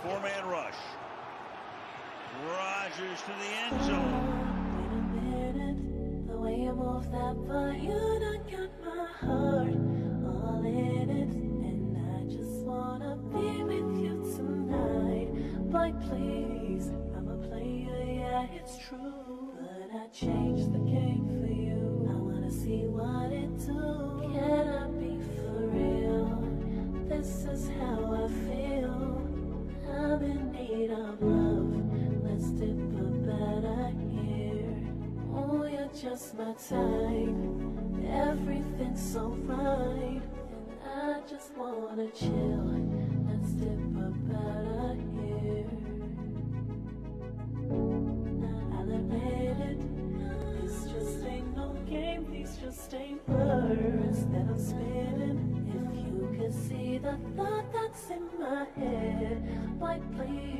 Four-man rush. Rodgers to the end zone. Wait a minute, the way you move that body, you done got my heart all in it, and I just wanna be with you tonight. Boy, please, I'm a player, yeah, it's true, but I changed the game for you. I wanna see what it do. Can I be for real? This is how I feel. I'm in need of love. Let's dip a better here. Oh, you're just my type. Everything's so right, and I just wanna chill. Let's dip a better here. Now I'll admit it, this just ain't no game. These just ain't words that I'm spitting. If you could see the thought that's in my head, boy, please.